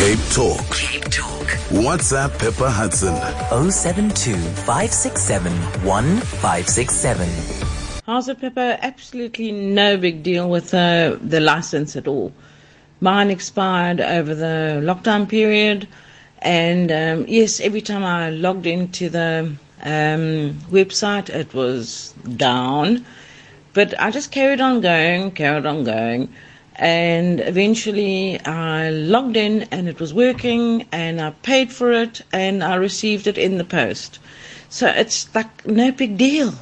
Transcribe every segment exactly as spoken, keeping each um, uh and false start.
Cape Talk. Cape Talk. WhatsApp Pippa Hudson. oh seven two, five six seven, one five six seven. How's it, Pippa? Absolutely no big deal with uh, the license at all. Mine expired over the lockdown period, and um, yes, every time I logged into the um, website, it was down. But I just carried on going, carried on going, and eventually I logged in and it was working, and I paid for it, and I received it in the post. So it's like no big deal.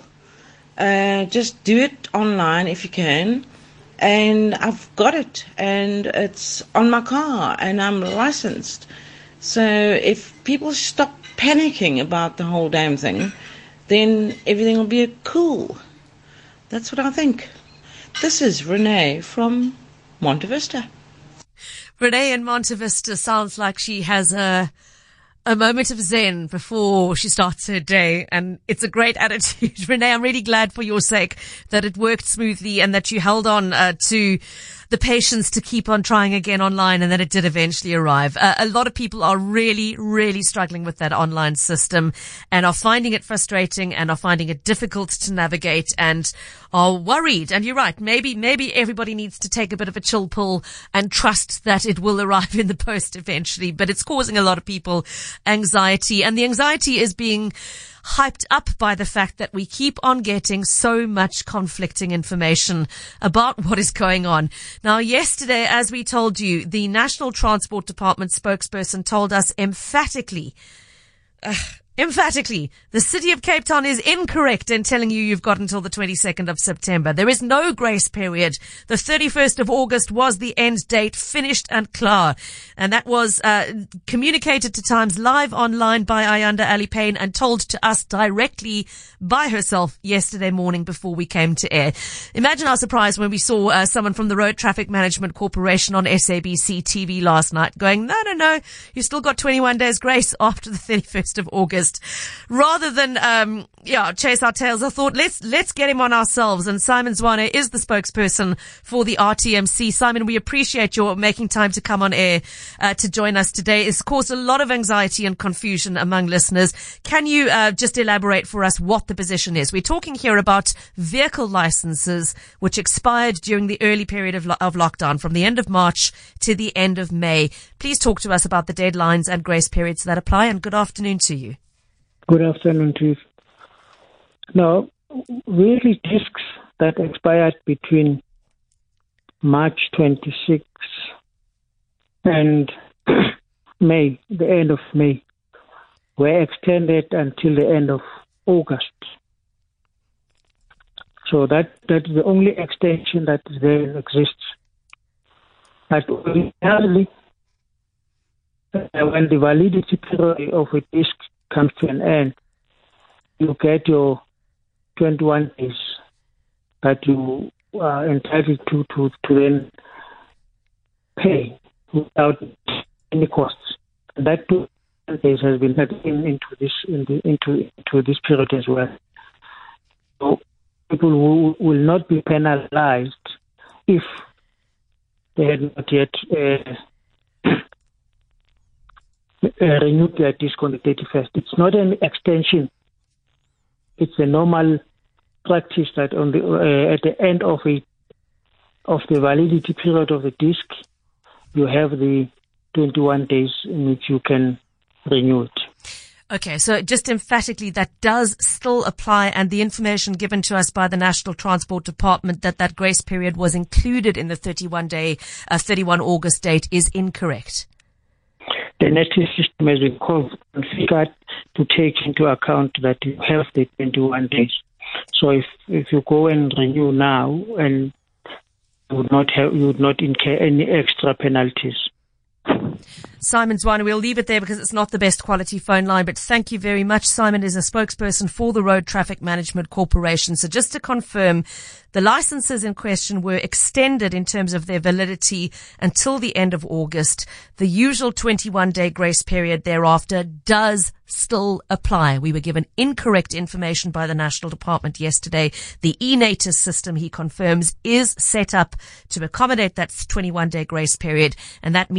Uh, just do it online if you can, and I've got it, and it's on my car, and I'm licensed. So if people stop panicking about the whole damn thing, then everything will be cool. That's what I think. This is Renee from Monte Vista. Renee in Monte Vista sounds like she has a a moment of zen before she starts her day, and it's a great attitude. Renee, I'm really glad for your sake that it worked smoothly and that you held on uh, to the patience to keep on trying again online, and that it did eventually arrive. Uh, a lot of people are really, really struggling with that online system and are finding it frustrating and are finding it difficult to navigate and are worried. And you're right. Maybe, maybe everybody needs to take a bit of a chill pill and trust that it will arrive in the post eventually. But it's causing a lot of people anxiety, and the anxiety is being hyped up by the fact that we keep on getting so much conflicting information about what is going on. Now, yesterday, as we told you, the National Transport Department spokesperson told us emphatically, uh, emphatically, the City of Cape Town is incorrect in telling you you've got until the twenty-second of September. There is no grace period. The thirty-first of August was the end date, finished and klar. And that was uh, communicated to Times live online by Ayanda Alipane and told to us directly by herself yesterday morning before we came to air. Imagine our surprise when we saw uh, someone from the Road Traffic Management Corporation on S A B C T V last night going, no, no, no, you still got twenty-one days grace after the thirty-first of August. Rather than, um, yeah, chase our tails, I thought let's, let's get him on ourselves. And Simon Zwane is the spokesperson for the R T M C. Simon, we appreciate your making time to come on air, uh, to join us today. It's caused a lot of anxiety and confusion among listeners. Can you, uh, just elaborate for us what the position is? We're talking here about vehicle licenses, which expired during the early period of, lo- of lockdown from the end of March to the end of May. Please talk to us about the deadlines and grace periods that apply, and good afternoon to you. Good afternoon to you. Now, vehicle discs that expired between March twenty-sixth and May, the end of May, were extended until the end of August. So that, that is the only extension that there exists. But ordinarily, when the validity period of a disc comes to an end, you get your twenty-one days that you are entitled to, to, to then pay without any costs. And that twenty-one days has been added in, into this in the, into into this period as well. So people will, will not be penalized if they had not yet uh, Uh, renewed their disc on the thirty-first. It's not an extension. It's a normal practice that on the uh, at the end of a of the validity period of the disc, you have the twenty-one days in which you can renew it. Okay, so just emphatically, that does still apply, and the information given to us by the National Transport Department that that grace period was included in the thirty-one day, uh, thirty-first August date is incorrect. The netting system has been configured to take into account that you have the twenty-one days. So if if you go and renew now, and you would not have, you would not incur any extra penalties. Simon Zwane, we'll leave it there because it's not the best quality phone line, but thank you very much. Simon is a spokesperson for the Road Traffic Management Corporation. So just to confirm, the licenses in question were extended in terms of their validity until the end of August. The usual twenty-one day grace period thereafter does still apply. We were given incorrect information by the National Department yesterday. The eNatus system, he confirms, is set up to accommodate that twenty-one day grace period, and that means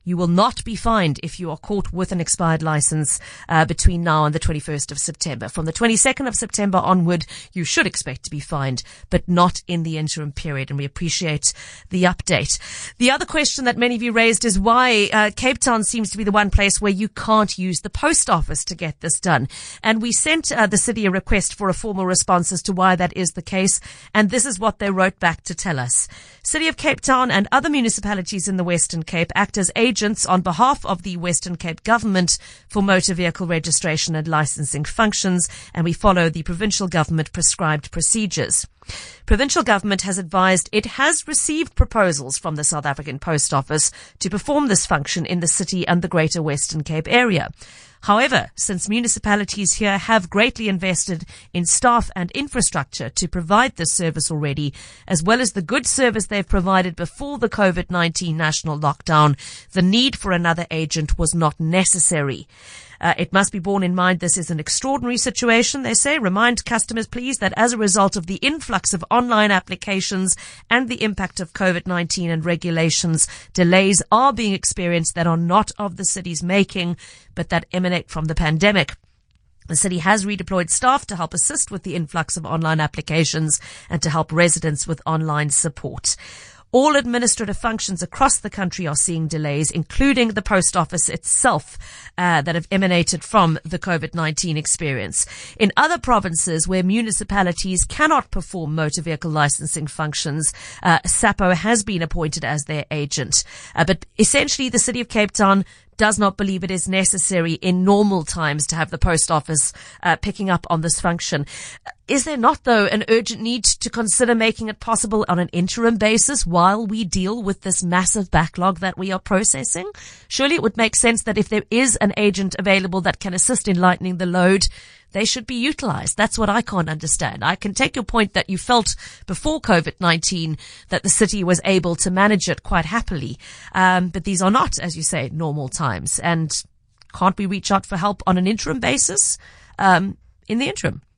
You will not be fined if you are caught with an expired license uh, between now and the twenty-first of September. From the twenty-second of September onward, you should expect to be fined, but not in the interim period. And we appreciate the update. The other question that many of you raised is why uh, Cape Town seems to be the one place where you can't use the post office to get this done. And we sent uh, the city a request for a formal response as to why that is the case. And this is what they wrote back to tell us. City of Cape Town and other municipalities in the Western Cape act as agents on behalf of the Western Cape government for motor vehicle registration and licensing functions, and we follow the provincial government prescribed procedures. Provincial government has advised it has received proposals from the South African Post Office to perform this function in the city and the Greater Western Cape area. However, since municipalities here have greatly invested in staff and infrastructure to provide this service already, as well as the good service they've provided before the COVID nineteen national lockdown, the need for another agent was not necessary. Uh, it must be borne in mind this is an extraordinary situation, they say. Remind customers, please, that as a result of the influx of online applications and the impact of COVID nineteen and regulations, delays are being experienced that are not of the city's making, but that emanate from the pandemic. The city has redeployed staff to help assist with the influx of online applications and to help residents with online support. All administrative functions across the country are seeing delays, including the post office itself, uh, that have emanated from the COVID nineteen experience. In other provinces where municipalities cannot perform motor vehicle licensing functions, uh, SAPO has been appointed as their agent. Uh, but essentially, the City of Cape Town does not believe it is necessary in normal times to have the post office uh, picking up on this function. Is there not, though, an urgent need to consider making it possible on an interim basis while we deal with this massive backlog that we are processing? Surely it would make sense that if there is an agent available that can assist in lightening the load, they should be utilized. That's what I can't understand. I can take your point that you felt before COVID nineteen that the city was able to manage it quite happily. Um, but these are not, as you say, normal times. And can't we reach out for help on an interim basis um, in the interim?